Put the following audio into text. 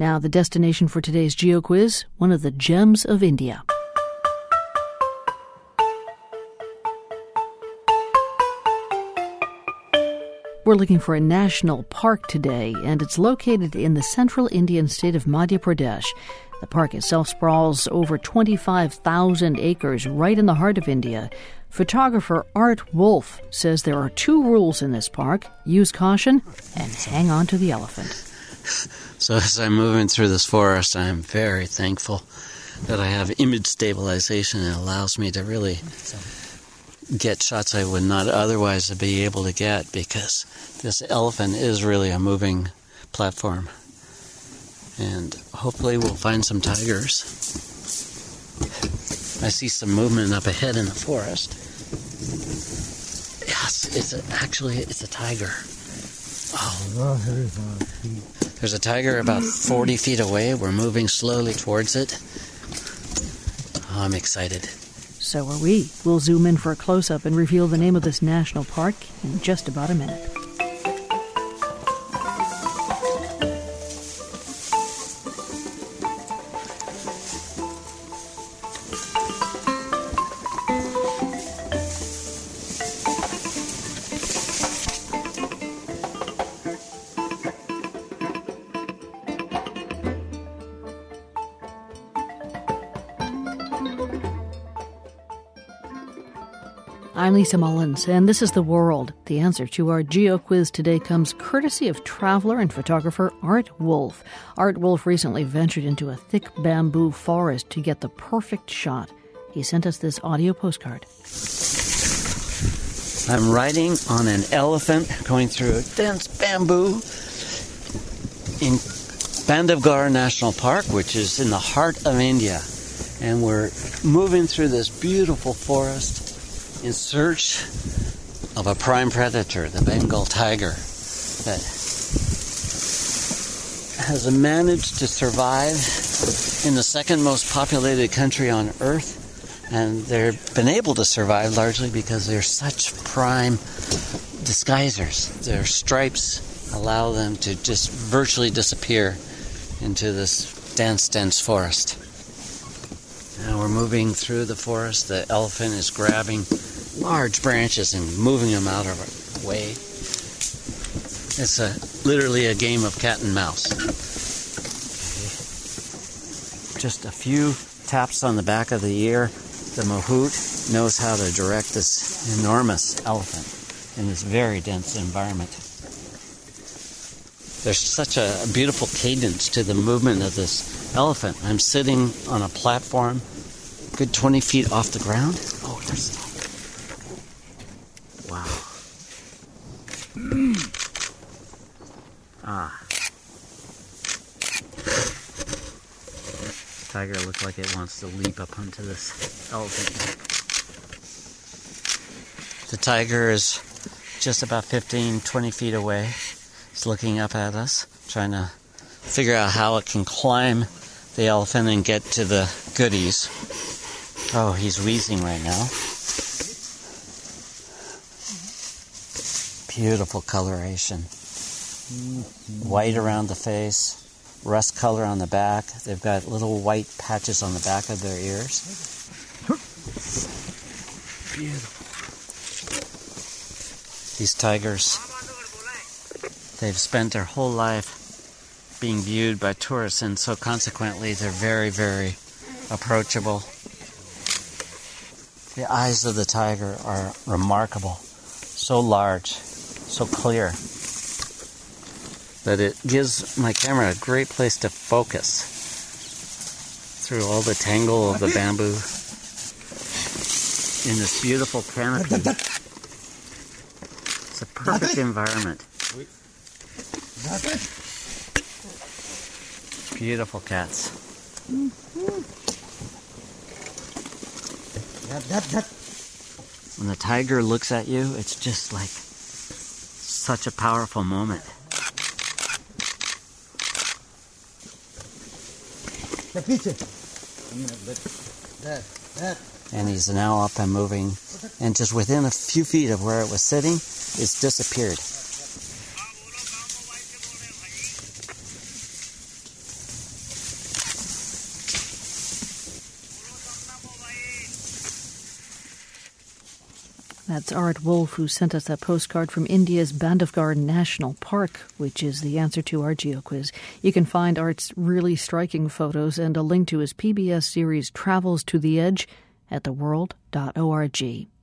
Now, the destination for today's GeoQuiz, one of the gems of India. We're looking for a national park today, and it's located in the central Indian state of Madhya Pradesh. The park itself sprawls over 25,000 acres right in the heart of India. Photographer Art Wolfe says there are 2 rules in this park: use caution and hang on to the elephant. So as I'm moving through this forest, I'm very thankful that I have image stabilization. It allows me to really get shots I would not otherwise be able to get, because this elephant is really a moving platform. And hopefully we'll find some tigers. I see some movement up ahead in the forest. Yes, it's a tiger. Oh, there's a tiger about 40 feet away. We're moving slowly towards it. Oh, I'm excited. So are we. We'll zoom in for a close-up and reveal the name of this national park in just about a minute. I'm Lisa Mullins, and this is The World. The answer to our GeoQuiz today comes courtesy of traveler and photographer Art Wolfe. Art Wolfe recently ventured into a thick bamboo forest to get the perfect shot. He sent us this audio postcard. I'm riding on an elephant going through a dense bamboo in Bandhavgarh National Park, which is in the heart of India. And we're moving through this beautiful forest in search of a prime predator, the Bengal tiger, that has managed to survive in the second most populated country on earth. And they've been able to survive largely because they're such prime disguisers. Their stripes allow them to just virtually disappear into this dense forest. Now we're moving through the forest. The elephant is grabbing large branches and moving them out of our way. It's literally a game of cat and mouse. Okay. Just a few taps on the back of the ear. The mahout knows how to direct this enormous elephant in this very dense environment. There's such a beautiful cadence to the movement of this elephant. I'm sitting on a platform, good 20 feet off the ground. Oh, there's the tiger. Wow. Tiger looks like it wants to leap up onto this elephant. The tiger is just about 15-20 feet away. It's looking up at us, trying to figure out how it can climb the elephant and get to the goodies. Oh, he's wheezing right now. Beautiful coloration. White around the face, rust color on the back. They've got little white patches on the back of their ears. Beautiful. These tigers, they've spent their whole life being viewed by tourists, and so consequently they're very, very approachable. The eyes of the tiger are remarkable. So large, so clear, that it gives my camera a great place to focus through all the tangle of the bamboo in this beautiful canopy. It's a perfect environment. Beautiful cats. When the tiger looks at you, it's just like such a powerful moment. And he's now up and moving, and just within a few feet of where it was sitting, it's disappeared. That's Art Wolfe, who sent us that postcard from India's Bandhavgarh National Park, which is the answer to our GeoQuiz. You can find Art's really striking photos and a link to his PBS series Travels to the Edge at theworld.org.